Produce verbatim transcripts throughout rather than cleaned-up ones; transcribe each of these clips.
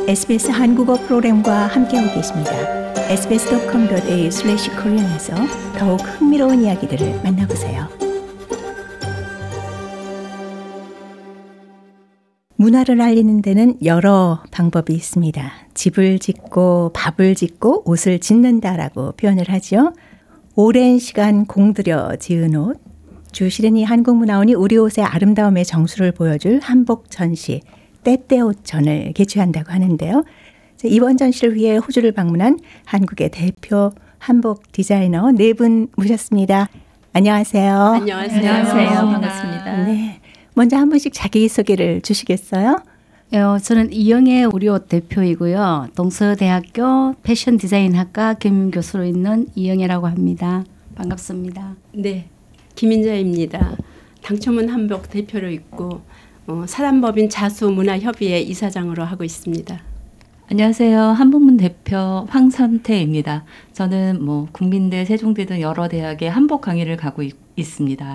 에스비에스 한국어 프로그램과 함께하고 계십니다. 에스비에스 닷컴 닷 에이유 슬래시 코리안에서 더욱 흥미로운 이야기들을 만나보세요. 문화를 알리는 데는 여러 방법이 있습니다. 집을 짓고 밥을 짓고 옷을 짓는다라고 표현을 하죠. 오랜 시간 공들여 지은 옷, 주시린이 한국문화원이 우리 옷의 아름다움의 정수를 보여줄 한복 전시 때때옷전을 개최한다고 하는데요. 이번 전시를 위해 호주를 방문한 한국의 대표 한복 디자이너 네 분 모셨습니다. 안녕하세요. 안녕하세요. 안녕하세요. 반갑습니다. 네, 먼저 한 분씩 자기소개를 주시겠어요? 어, 저는 이영애 우리옷 대표이고요. 동서대학교 패션 디자인학과 겸임교수로 있는 이영애라고 합니다. 반갑습니다. 네, 김인자입니다. 당초문 한복 대표로 있고 어, 사단법인 자수문화협의회 이사장으로 하고 있습니다. 안녕하세요. 한복문 대표 황선태입니다. 저는 뭐 국민대, 세종대 등 여러 대학의 한복 강의를 가고 있, 있습니다.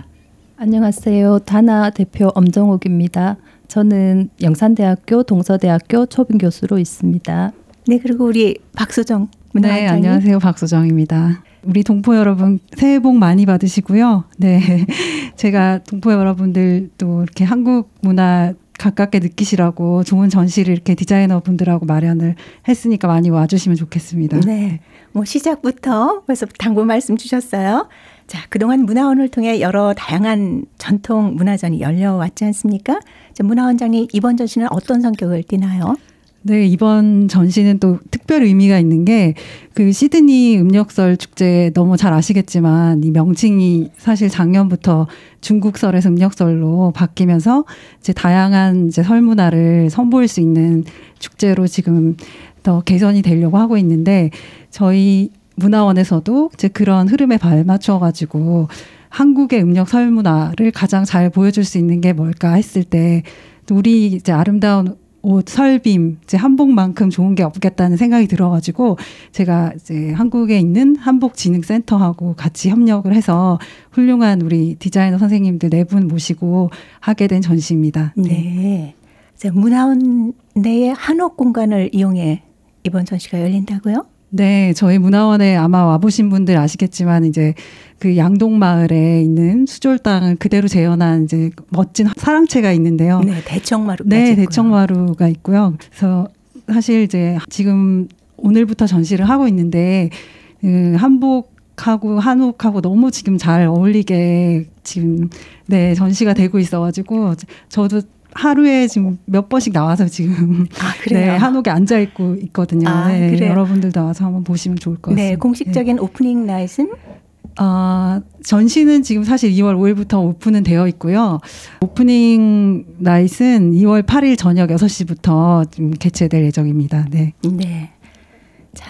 안녕하세요. 다나 대표 엄정옥입니다. 저는 영산대학교, 동서대학교 초빙 교수로 있습니다. 네, 그리고 우리 박수정 네, 문화원장님. 안녕하세요. 박수정입니다. 우리 동포 여러분 새해 복 많이 받으시고요. 네, 제가 동포 여러분들도 이렇게 한국 문화 가깝게 느끼시라고 좋은 전시를 이렇게 디자이너 분들하고 마련을 했으니까 많이 와주시면 좋겠습니다. 네, 뭐 시작부터 벌써 당부 말씀 주셨어요. 자, 그동안 문화원을 통해 여러 다양한 전통 문화전이 열려왔지 않습니까? 자, 문화원장님, 이번 전시는 어떤 성격을 띠나요? 네, 이번 전시는 또 특별 의미가 있는 게 그 시드니 음력설 축제 너무 잘 아시겠지만 이 명칭이 사실 작년부터 중국설에서 음력설로 바뀌면서 이제 다양한 이제 설 문화를 선보일 수 있는 축제로 지금 더 개선이 되려고 하고 있는데 저희 문화원에서도 이제 그런 흐름에 발맞춰 가지고 한국의 음력 설 문화를 가장 잘 보여줄 수 있는 게 뭘까 했을 때 우리 이제 아름다운 옷, 설빔, 이제 한복만큼 좋은 게 없겠다는 생각이 들어가지고 제가 이제 한국에 있는 한복진흥센터하고 같이 협력을 해서 훌륭한 우리 디자이너 선생님들 네 분 모시고 하게 된 전시입니다. 네. 네. 자, 문화원 내에 한옥 공간을 이용해 이번 전시가 열린다고요? 네, 저희 문화원에 아마 와보신 분들 아시겠지만 이제 그 양동마을에 있는 수졸 땅을 그대로 재현한 이제 멋진 사랑채가 있는데요. 네, 대청마루까지 네, 있고요. 대청마루가 있고요. 그래서 사실 이제 지금 오늘부터 전시를 하고 있는데 그 한복하고 한옥하고 너무 지금 잘 어울리게 지금 네 전시가 되고 있어가지고 저도 하루에 지금 몇 번씩 나와서 지금 아, 그래요? 네, 한옥에 앉아 있고 있거든요. 아, 네, 그래요? 여러분들도 와서 한번 보시면 좋을 것 같습니다. 네, 공식적인 오프닝 나잇은? 아, 전시는 지금 사실 이월 오일부터 오픈은 되어 있고요. 오프닝 나잇은 이월 팔일 저녁 여섯 시부터 좀 개최될 예정입니다. 네. 네. 자,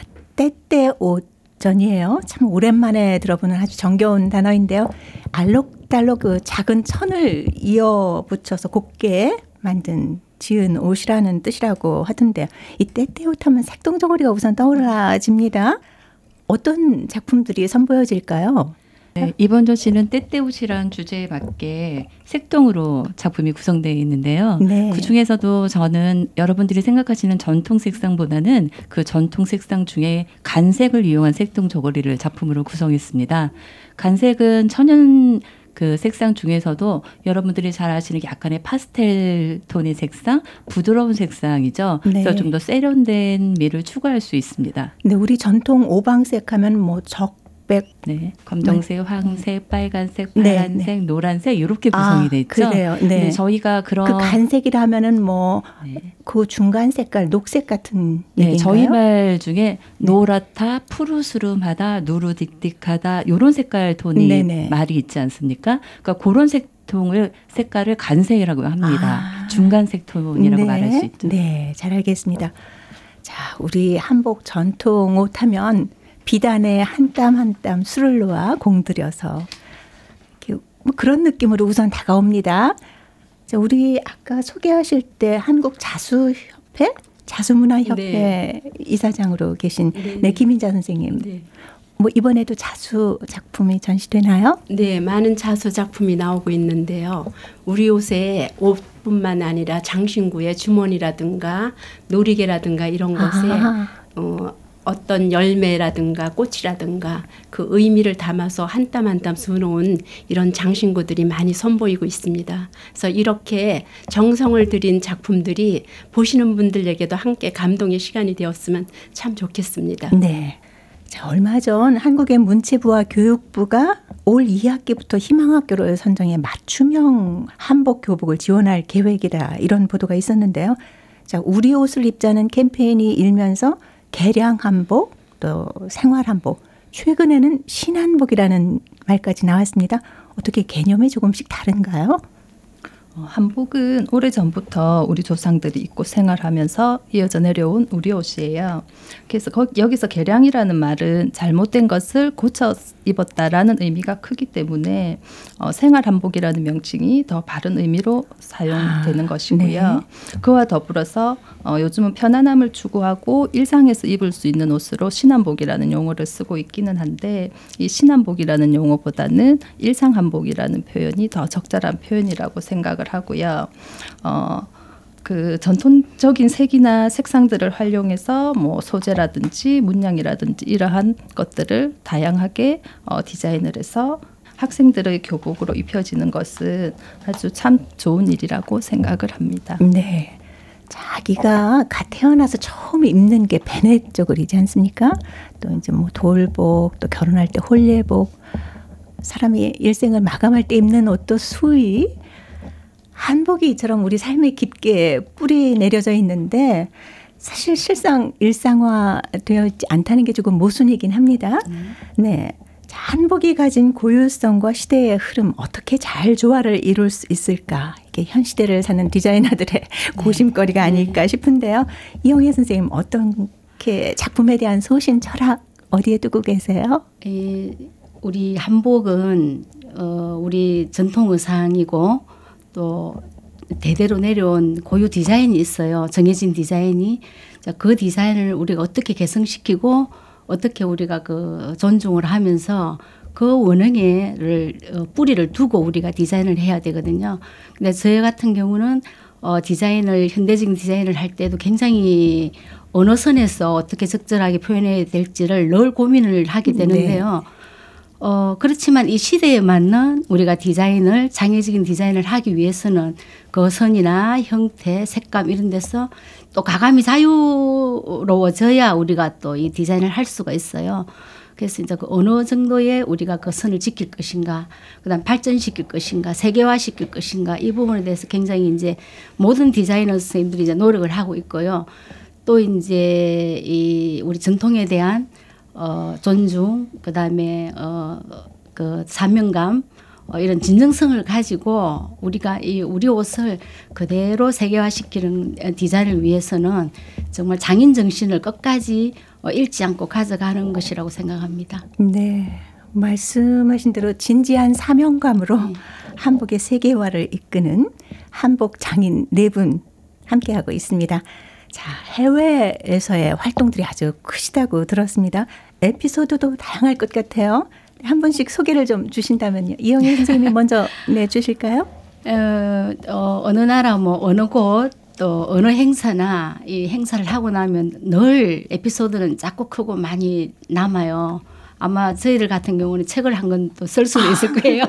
때때옷전이에요. 참 오랜만에 들어보는 아주 정겨운 단어인데요. 알록달록 그 작은 천을 이어 붙여서 곱게 만든 지은 옷이라는 뜻이라고 하던데요. 이 때때옷 하면 색동저고리가 우선 떠올라집니다. 어떤 작품들이 선보여질까요? 네, 이번 전시는 때때옷이라는 주제에 맞게 색동으로 작품이 구성되어 있는데요. 네. 그중에서도 저는 여러분들이 생각하시는 전통 색상보다는 그 전통 색상 중에 간색을 이용한 색동 저고리를 작품으로 구성했습니다. 간색은 천연 그 색상 중에서도 여러분들이 잘 아시는 약간의 파스텔 톤의 색상, 부드러운 색상이죠. 네. 그래서 좀 더 세련된 미를 추구할 수 있습니다. 네, 우리 전통 오방색 하면 뭐 적백. 네, 검정색, 황색, 빨간색, 네, 파란색, 노란색 이렇게 구성이 아, 돼 있죠. 그래요. 네. 네, 저희가 그런 그 간색이라 하면은 뭐 그 네. 중간 색깔 녹색 같은 네, 얘기인가요? 저희 말 중에 노랗다, 푸르스름하다, 누르딕딕하다 이런 색깔 톤이 네네. 말이 있지 않습니까? 그러니까 그런 색통을 색깔을 간색이라고 합니다. 아. 중간 색톤이라고 말할 수 있죠. 네, 잘 알겠습니다. 자, 우리 한복 전통 옷 하면 비단에 한 땀 한 땀 술을 놓아 공들여서 이렇게 뭐 그런 느낌으로 우선 다가옵니다. 자, 우리 아까 소개하실 때 한국 자수협회, 자수문화협회 네. 이사장으로 계신 네. 네, 김인자 선생님. 네. 뭐 이번에도 자수 작품이 전시되나요? 네, 많은 자수 작품이 나오고 있는데요. 우리 옷의 옷 옷뿐만 아니라 장신구의 주머니라든가 놀이개라든가 이런 것에 아. 어, 어떤 열매라든가 꽃이라든가 그 의미를 담아서 한 땀 한 땀 수놓은 이런 장신구들이 많이 선보이고 있습니다. 그래서 이렇게 정성을 들인 작품들이 보시는 분들에게도 함께 감동의 시간이 되었으면 참 좋겠습니다. 네. 자, 얼마 전 한국의 문체부와 교육부가 올 이 학기부터 희망학교를 선정해 맞춤형 한복 교복을 지원할 계획이다. 이런 보도가 있었는데요. 자, 우리 옷을 입자는 캠페인이 일면서 개량 한복, 또 생활 한복, 최근에는 신한복이라는 말까지 나왔습니다. 어떻게 개념이 조금씩 다른가요? 어, 한복은 오래전부터 우리 조상들이 입고 생활하면서 이어져 내려온 우리 옷이에요. 그래서 거, 여기서 개량이라는 말은 잘못된 것을 고쳐 입었다라는 의미가 크기 때문에 어, 생활 한복이라는 명칭이 더 바른 의미로 사용되는 아, 것이고요. 그와 더불어서 어, 요즘은 편안함을 추구하고 일상에서 입을 수 있는 옷으로 신한복이라는 용어를 쓰고 있기는 한데 이 신한복이라는 용어보다는 일상 한복이라는 표현이 더 적절한 표현이라고 생각을 하고요. 어, 그 전통적인 색이나 색상들을 활용해서 뭐 소재라든지 문양이라든지 이러한 것들을 다양하게 어, 디자인을 해서 학생들의 교복으로 입혀지는 것은 아주 참 좋은 일이라고 생각을 합니다. 네. 자기가 갓 태어나서 처음 입는 게 베네 쪽을이지 않습니까? 또 이제 뭐 돌복, 또 결혼할 때 홀례복, 사람이 일생을 마감할 때 입는 옷도 수의, 한복이 이처럼 우리 삶에 깊게 뿌리 내려져 있는데 사실 실상 일상화되어 있지 않다는 게 조금 모순이긴 합니다. 음. 네. 자, 한복이 가진 고유성과 시대의 흐름 어떻게 잘 조화를 이룰 수 있을까? 이게 현 시대를 사는 디자이너들의 고심거리가 아닐까 싶은데요. 이용혜 선생님 어떻게 작품에 대한 소신 철학 어디에 두고 계세요? 이, 우리 한복은 어, 우리 전통 의상이고 또 대대로 내려온 고유 디자인이 있어요. 정해진 디자인이. 자, 그 디자인을 우리가 어떻게 개성시키고 어떻게 우리가 그 존중을 하면서 그 원형에를 어, 뿌리를 두고 우리가 디자인을 해야 되거든요. 근데 저희 같은 경우는 어, 디자인을 현대적인 디자인을 할 때도 굉장히 어느 선에서 어떻게 적절하게 표현해야 될지를 늘 고민을 하게 되는데요. 네. 어, 그렇지만 이 시대에 맞는 우리가 디자인을, 장애적인 디자인을 하기 위해서는 그 선이나 형태, 색감 이런 데서 또 가감이 자유로워져야 우리가 또 이 디자인을 할 수가 있어요. 그래서 이제 그 어느 정도의 우리가 그 선을 지킬 것인가, 그 다음 발전시킬 것인가, 세계화 시킬 것인가, 이 부분에 대해서 굉장히 이제 모든 디자이너 선생님들이 이제 노력을 하고 있고요. 또 이제 이 우리 전통에 대한 어, 존중, 그 다음에, 어, 그 사명감, 어, 이런 진정성을 가지고 우리가 이 우리 옷을 그대로 세계화시키는 디자인을 위해서는 정말 장인 정신을 끝까지 어, 잃지 않고 가져가는 것이라고 생각합니다. 네. 말씀하신 대로 진지한 사명감으로 네. 한복의 세계화를 이끄는 한복 장인 네 분 함께하고 있습니다. 자, 해외에서의 활동들이 아주 크시다고 들었습니다. 에피소드도 다양할 것 같아요. 한 분씩 소개를 좀 주신다면요. 이용혜 선생님이 먼저 내주실까요? 어, 어, 어느 나라 뭐 어느 곳 또 어느 행사나 이 행사를 하고 나면 늘 에피소드는 작고 크고 많이 남아요. 아마 저희들 같은 경우는 책을 한 권 또 쓸 수도 있을 거예요.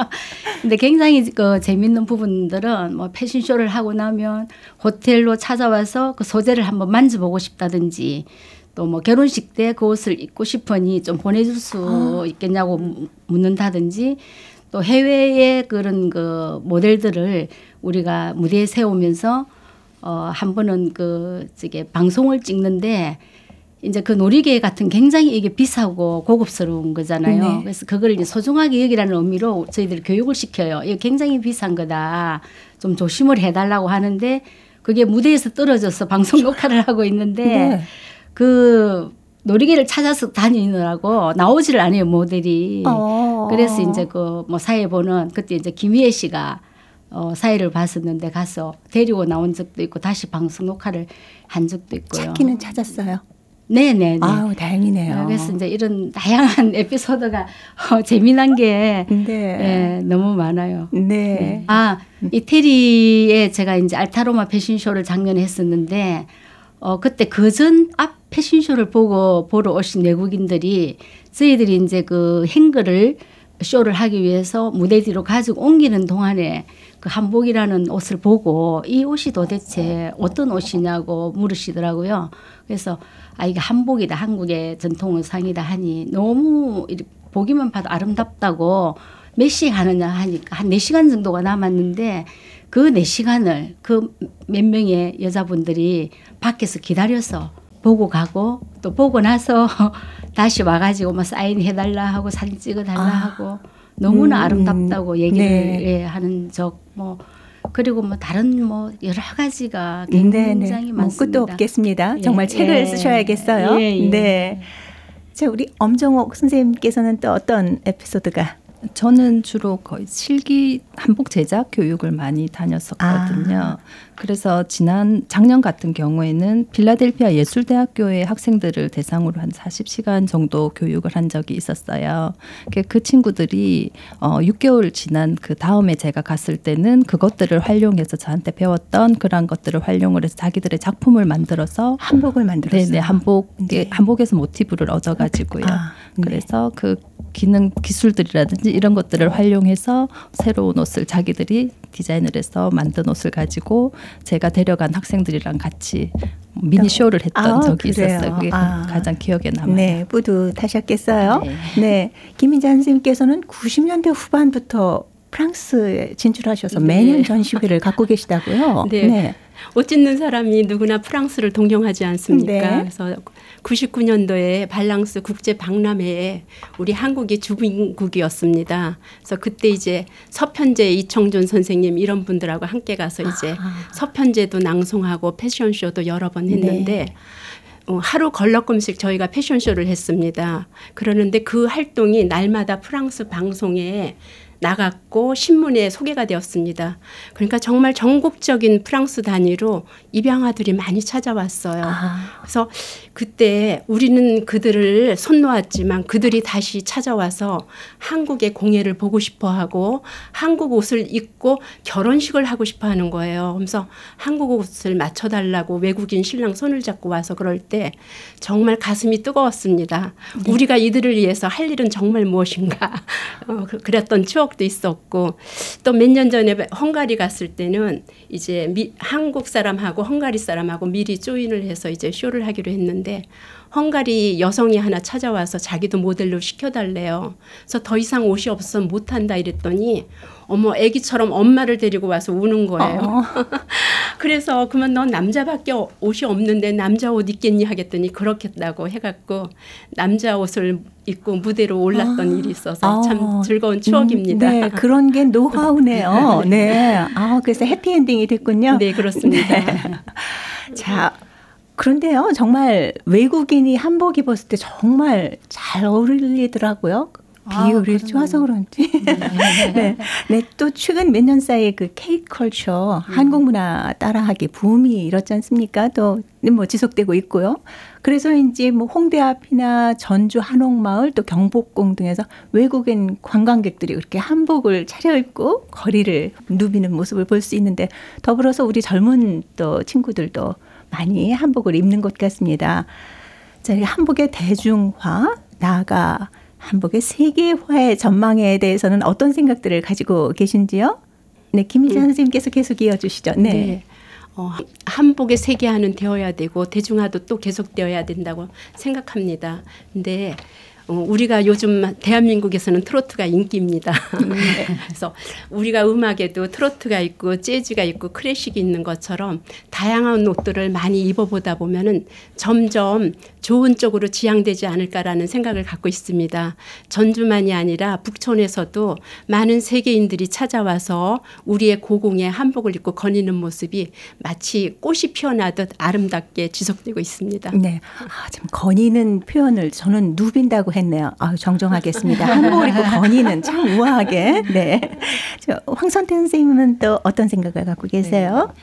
근데 굉장히 그 재밌는 부분들은 뭐 패션쇼를 하고 나면 호텔로 찾아와서 그 소재를 한번 만져보고 싶다든지 또 뭐 결혼식 때 그 옷을 입고 싶으니 좀 보내줄 수 아. 있겠냐고 묻는다든지 또 해외의 그런 그 모델들을 우리가 무대에 세우면서 어, 한 번은 그 저기 방송을 찍는데 이제 그 놀이개 같은 굉장히 이게 비싸고 고급스러운 거잖아요. 네. 그래서 그걸 이제 소중하게 여기라는 의미로 저희들 교육을 시켜요. 이거 굉장히 비싼 거다. 좀 조심을 해달라고 하는데 그게 무대에서 떨어져서 방송 녹화를 하고 있는데 네. 그 놀이개를 찾아서 다니느라고 나오지를 않아요, 모델이. 어. 그래서 이제 그 뭐 사회 보는 그때 이제 김희애 씨가 어, 사회를 봤었는데 가서 데리고 나온 적도 있고 다시 방송 녹화를 한 적도 있고요. 찾기는 찾았어요. 네네네. 아우, 다행이네요. 그래서 이제 이런 다양한 에피소드가 어, 재미난 게 네. 예, 너무 많아요. 네. 아, 이태리에 제가 이제 알타로마 패션쇼를 작년에 했었는데, 어, 그때 그전 앞 패션쇼를 보고 보러 오신 외국인들이 저희들이 이제 그 행거를 쇼를 하기 위해서 무대 뒤로 가지고 옮기는 동안에 그 한복이라는 옷을 보고 이 옷이 도대체 어떤 옷이냐고 물으시더라고요. 그래서 아, 이게 한복이다. 한국의 전통 의상이다 하니 너무 이렇게 보기만 봐도 아름답다고 몇 시에 가느냐 하니까 한 네 시간 정도가 남았는데 그 네 시간을 그 몇 명의 여자분들이 밖에서 기다려서 보고 가고 또 보고 나서 다시 와가지고 뭐 사인해달라 하고 사진 찍어달라 아. 하고 너무나 음. 아름답다고 얘기를 네. 예, 하는 적 뭐 그리고 뭐 다른 뭐 여러 가지가 네, 굉장히 네. 뭐 많습니다. 끝도 없겠습니다. 예, 정말 책을 예. 쓰셔야겠어요. 예, 예. 네. 자, 우리 엄정옥 선생님께서는 또 어떤 에피소드가? 저는 주로 거의 실기 한복 제작 교육을 많이 다녔었거든요. 아. 그래서 지난 작년 같은 경우에는 필라델피아 예술대학교의 학생들을 대상으로 한 사십 시간 정도 교육을 한 적이 있었어요. 그- 그 친구들이 어, 육 개월 지난 그 다음에 제가 갔을 때는 그것들을 활용해서 저한테 배웠던 그런 것들을 활용을 해서 자기들의 작품을 만들어서 한복을 만들었어요. 네네 한복 네. 한복에서 모티브를 얻어가지고요. 아, 네. 그래서 그 기능 기술들이라든지 이런 것들을 활용해서 새로운 옷을 자기들이 디자인을 해서 만든 옷을 가지고 제가 데려간 학생들이랑 같이 미니 쇼를 했던 아, 적이 그래요? 있었어요. 그게 아. 가장 기억에 남아요. 네, 뿌듯하셨겠어요. 네. 네. 김민자 선생님께서는 구십 년대 후반부터 프랑스에 진출하셔서 네. 매년 전시회를 갖고 계시다고요. 네. 옷 짓는 사람이 누구나 프랑스를 동경하지 않습니까? 네. 그래서 구십구 년도에 발랑스 국제 박람회에 우리 한국이 주인국이었습니다. 그래서 그때 이제 서편제 이청준 선생님 이런 분들하고 함께 가서 이제 아. 서편제도 낭송하고 패션쇼도 여러 번 했는데 네. 어, 하루 걸럭금씩 저희가 패션쇼를 했습니다. 그러는데 그 활동이 날마다 프랑스 방송에 나갔고 신문에 소개가 되었습니다. 그러니까 정말 전국적인 프랑스 단위로 입양아들이 많이 찾아왔어요. 아. 그래서 그때 우리는 그들을 손 놓았지만 그들이 다시 찾아와서 한국의 공예를 보고 싶어하고 한국 옷을 입고 결혼식을 하고 싶어하는 거예요. 그래서 한국 옷을 맞춰달라고 외국인 신랑 손을 잡고 와서 그럴 때 정말 가슴이 뜨거웠습니다. 네. 우리가 이들을 위해서 할 일은 정말 무엇인가 어, 그- 그랬던 추억도 있었고 또 몇 년 전에 헝가리 갔을 때는 이제 미, 한국 사람하고 헝가리 사람하고 미리 조인을 해서 이제 쇼를 하기로 했는데 헝가리 여성이 하나 찾아와서 자기도 모델로 시켜달래요. 그래서 더 이상 옷이 없어 못한다 이랬더니 어머 애기처럼 엄마를 데리고 와서 우는 거예요. 어. 그래서 그러면 넌 남자밖에 옷이 없는데 남자 옷 입겠니 하겠더니 그렇겠다고 해갖고 남자 옷을 입고 무대로 올랐던 일이 있어서 참 아. 즐거운 추억입니다. 음, 네, 그런 게 노하우네요. 네. 아, 그래서 해피엔딩이 됐군요. 네, 그렇습니다. 자, 그런데요, 정말 외국인이 한복 입었을 때 정말 잘 어울리더라고요. 아, 비율이 그럼요. 좋아서 그런지. 네. 네, 또 최근 몇 년 사이에 그 케이크 컬처, 한국 문화 따라하기 붐이 일었지 않습니까? 또 뭐 지속되고 있고요. 그래서인지 뭐 홍대 앞이나 전주 한옥마을 또 경복궁 등에서 외국인 관광객들이 그렇게 한복을 차려입고 거리를 누비는 모습을 볼 수 있는데 더불어서 우리 젊은 또 친구들도 많이 한복을 입는 것 같습니다. 자, 이 한복의 대중화, 나아가 한복의 세계화의 전망에 대해서는 어떤 생각들을 가지고 계신지요? 네, 김희자 음. 선생님께서 계속 이어주시죠. 네. 네. 어, 한복의 세계화는 되어야 되고 대중화도 또 계속되어야 된다고 생각합니다. 근데 어, 우리가 요즘 대한민국에서는 트로트가 인기입니다. 그래서 우리가 음악에도 트로트가 있고 재즈가 있고 클래식이 있는 것처럼 다양한 옷들을 많이 입어보다 보면은 점점 좋은 쪽으로 지향되지 않을까라는 생각을 갖고 있습니다. 전주만이 아니라 북촌에서도 많은 세계인들이 찾아와서 우리의 고궁에 한복을 입고 거니는 모습이 마치 꽃이 피어나듯 아름답게 지속되고 있습니다. 네. 아, 참 거니는 표현을 저는 누빈다고 했네요. 아, 정정하겠습니다. 한복을 입고 거니는 참 우아하게. 네. 저 황선태 선생님은 또 어떤 생각을 갖고 계세요?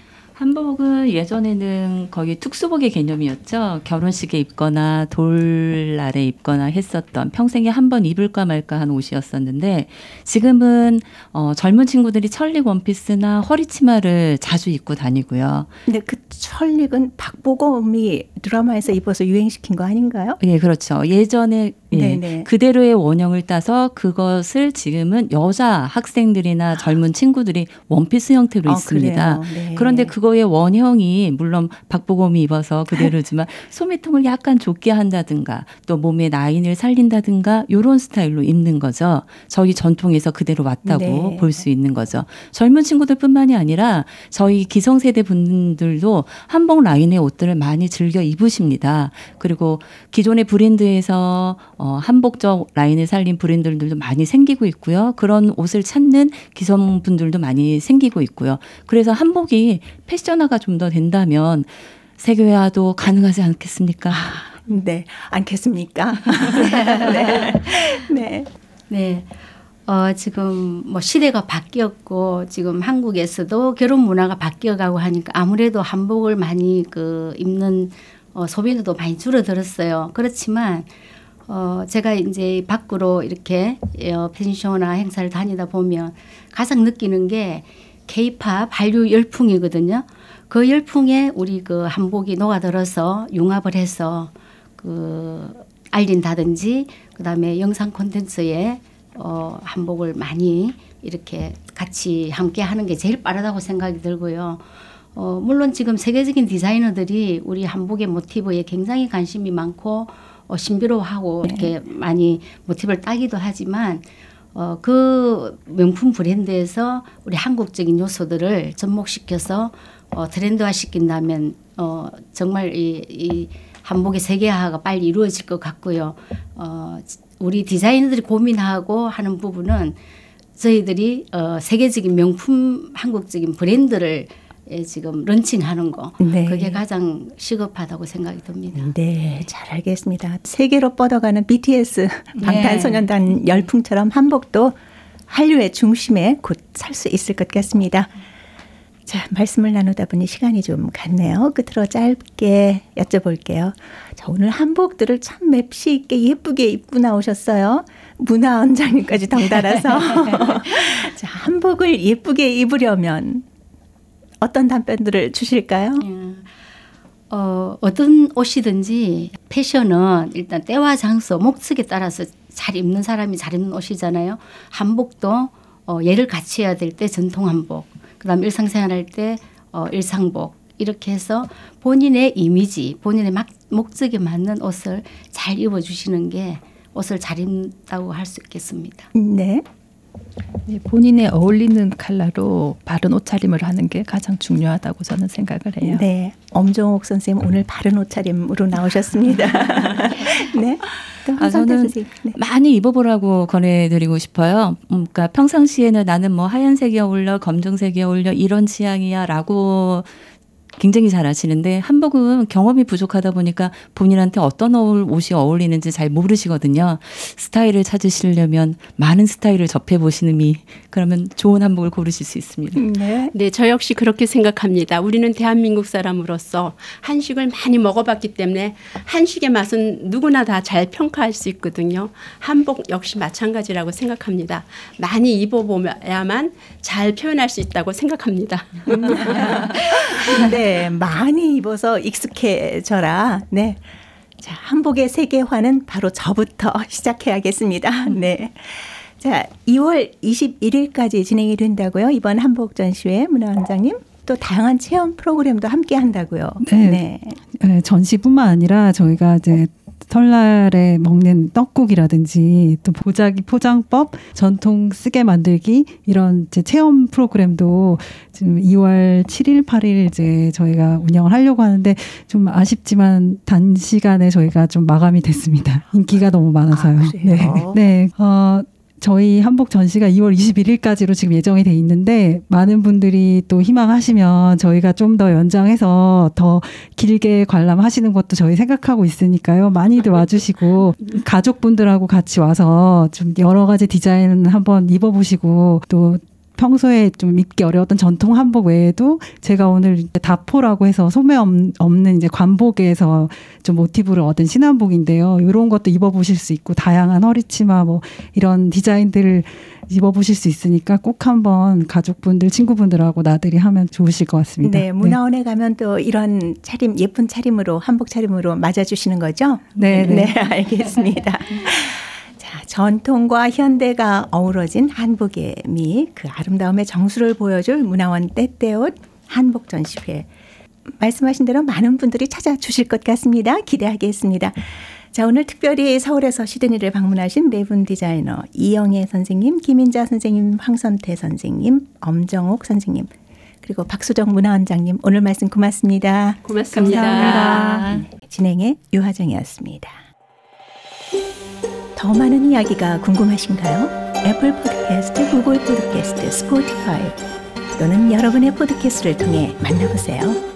한복은 예전에는 거의 특수복의 개념이었죠. 결혼식에 입거나 돌날에 입거나 했었던 평생에 한 번 입을까 말까 한 옷이었었는데 지금은 어, 젊은 친구들이 천릭 원피스나 허리치마를 자주 입고 다니고요. 근데 그 천릭은 박보검이 드라마에서 입어서 유행시킨 거 아닌가요? 예, 그렇죠. 예전에 예, 네네. 그대로의 원형을 따서 그것을 지금은 여자 학생들이나 젊은 친구들이 원피스 형태로 아, 있습니다. 그래요? 네. 그런데 그거의 원형이 물론 박보검이 입어서 그대로지만 소매통을 약간 좁게 한다든가 또 몸에 라인을 살린다든가 이런 스타일로 입는 거죠. 저희 전통에서 그대로 왔다고 네. 볼 수 있는 거죠. 젊은 친구들뿐만이 아니라 저희 기성세대 분들도 한복 라인의 옷들을 많이 즐겨 입으십니다. 그리고 기존의 브랜드에서 어, 한복적 라인을 살린 브랜드들도 많이 생기고 있고요. 그런 옷을 찾는 기성분들도 많이 생기고 있고요. 그래서 한복이 패션화가 좀 더 된다면 세계화도 가능하지 않겠습니까? 네, 않겠습니까? 네. 네. 네. 어, 지금 뭐 시대가 바뀌었고 지금 한국에서도 결혼 문화가 바뀌어가고 하니까 아무래도 한복을 많이 그 입는 어, 소비도 많이 줄어들었어요. 그렇지만 어, 제가 이제 밖으로 이렇게 어, 펜션이나 행사를 다니다 보면 가장 느끼는 게 K-팝 한류 열풍이거든요. 그 열풍에 우리 그 한복이 녹아들어서 융합을 해서 그 알린다든지 그다음에 영상 콘텐츠에 어, 한복을 많이 이렇게 같이 함께 하는 게 제일 빠르다고 생각이 들고요. 어, 물론 지금 세계적인 디자이너들이 우리 한복의 모티브에 굉장히 관심이 많고 어, 신비로워하고 이렇게 많이 모티브를 따기도 하지만 어, 그 명품 브랜드에서 우리 한국적인 요소들을 접목시켜서 어, 트렌드화 시킨다면 어, 정말 이, 이 한복의 세계화가 빨리 이루어질 것 같고요. 어, 우리 디자이너들이 고민하고 하는 부분은 저희들이 어, 세계적인 명품 한국적인 브랜드를 예, 지금 런칭하는 거 네. 그게 가장 시급하다고 생각이 듭니다. 네, 잘 알겠습니다. 세계로 뻗어가는 비티에스 방탄소년단 열풍처럼 한복도 한류의 중심에 곧 살 수 있을 것 같습니다. 자, 말씀을 나누다 보니 시간이 좀 갔네요. 끝으로 짧게 여쭤볼게요. 자, 오늘 한복들을 참 맵시 있게 예쁘게 입고 나오셨어요. 문화 원장님까지 덩달아서. 자, 한복을 예쁘게 입으려면 어떤 답변들을 주실까요? 어, 어떤 옷이든지 패션은 일단 때와 장소, 목적에 따라서 잘 입는 사람이 잘 입는 옷이잖아요. 한복도 어, 예를 갖춰야 될 때 전통 한복, 그다음 일상생활할 때 어, 일상복 이렇게 해서 본인의 이미지, 본인의 막, 목적에 맞는 옷을 잘 입어주시는 게 옷을 잘 입다고 할 수 있겠습니다. 네. 네, 본인에 어울리는 컬러로 바른 옷차림을 하는 게 가장 중요하다고 저는 생각을 해요. 네, 엄종옥 선생님 오늘 바른 옷차림으로 나오셨습니다. 네. 또 아, 저는 선생님. 네. 많이 입어보라고 권해드리고 싶어요. 음, 그러니까 평상시에는 나는 뭐 하얀색이 어울려, 검정색이 어울려 이런 취향이야라고 굉장히 잘 아시는데 한복은 경험이 부족하다 보니까 본인한테 어떤 옷이 어울리는지 잘 모르시거든요. 스타일을 찾으시려면 많은 스타일을 접해보시는 그러면 좋은 한복을 고르실 수 있습니다. 네. 네, 저 역시 그렇게 생각합니다. 우리는 대한민국 사람으로서 한식을 많이 먹어봤기 때문에 한식의 맛은 누구나 다 잘 평가할 수 있거든요. 한복 역시 마찬가지라고 생각합니다. 많이 입어보야만 잘 표현할 수 있다고 생각합니다. 네, 많이 입어서 익숙해져라. 네. 자, 한복의 세계화는 바로 저부터 시작해야겠습니다. 네. 자, 이월 이십일일까지 진행이 된다고요. 이번 한복 전시회 문화원장님 또 다양한 체험 프로그램도 함께 한다고요. 네. 네. 네, 전시뿐만 아니라 저희가 이제 설날에 먹는 떡국이라든지 또 보자기 포장법, 전통 쓰게 만들기 이런 이제 체험 프로그램도 지금 이월 칠일, 팔일 이제 저희가 운영을 하려고 하는데 좀 아쉽지만 단시간에 저희가 좀 마감이 됐습니다. 인기가 너무 많아서요. 아, 그래요? 네. 네. 어, 저희 한복 전시가 이월 이십일일까지로 지금 예정이 돼 있는데 많은 분들이 또 희망하시면 저희가 좀 더 연장해서 더 길게 관람하시는 것도 저희 생각하고 있으니까요. 많이들 와주시고 가족분들하고 같이 와서 좀 여러 가지 디자인 한번 입어보시고 또 평소에 좀 입기 어려웠던 전통 한복 외에도 제가 오늘 이제 다포라고 해서 소매 없- 없는 이제 관복에서 좀 모티브를 얻은 신한복인데요. 이런 것도 입어보실 수 있고 다양한 허리치마 뭐 이런 디자인들을 입어보실 수 있으니까 꼭 한번 가족분들, 친구분들하고 나들이 하면 좋으실 것 같습니다. 네, 문화원에 가면 또 이런 차림, 예쁜 차림으로, 한복 차림으로 맞아주시는 거죠? 네, 네. 네, 알겠습니다. 자, 전통과 현대가 어우러진 한복의 미, 그 아름다움의 정수를 보여줄 문화원 때때옷 한복 전시회. 말씀하신 대로 많은 분들이 찾아주실 것 같습니다. 기대하겠습니다. 자, 오늘 특별히 서울에서 시드니를 방문하신 네 분 디자이너 이영애 선생님, 김인자 선생님, 황선태 선생님, 엄정옥 선생님, 그리고 박수정 문화원장님 오늘 말씀 고맙습니다. 고맙습니다. 감사합니다. 진행의 유하정이었습니다. 더 많은 이야기가 궁금하신가요? 애플 팟캐스트, 구글 팟캐스트, 스포티파이 또는 여러분의 팟캐스트를 통해 만나보세요.